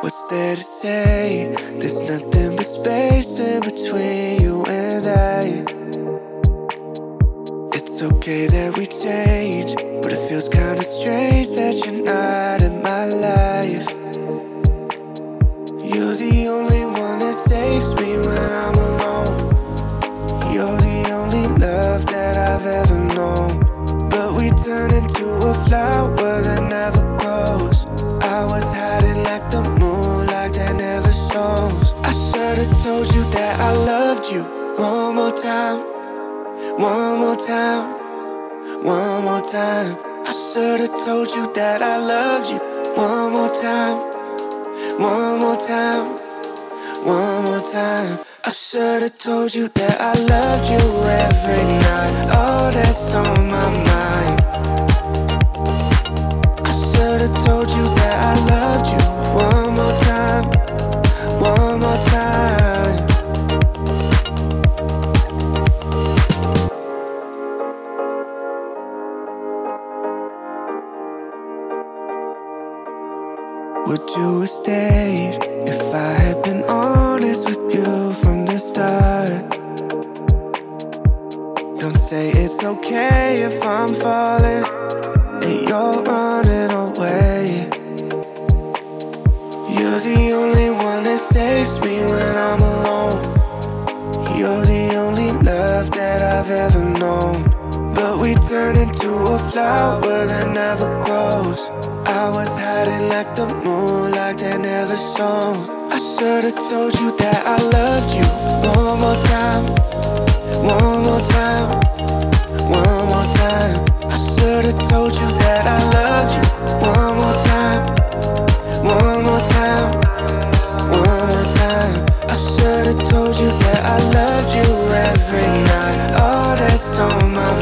What's there to say? There's nothing but space in between you and I. It's okay that we change, but it feels kinda strange that you're not in my life. You're the only one that saves me when I'm alone. You're the only love that I've ever known. But we turn into a flower that never grows. I was hiding like the moon, like that never shows. I should've told you that I loved you. One more time, one more time, one more time. I should've told you that I loved you. One more time, one more time, one more time. I should've told you that I loved you every night. Oh, that's on my mind. I should've told you that I loved you. One more time, one more time. Would you have stayed if I had been honest with you from the start? Don't say it's okay if I'm falling and you're running away. You're the only one that saves me when I'm alone. You're the only love that I've ever known. But we turn into a flower that never grows. I was hiding like the moon, like that never shone. I should've told you that I loved you. One more time, one more time, one more time. I should've told you that I loved you. One more time, one more time, one more time. I should've told you that I loved you every night. Oh, that's on my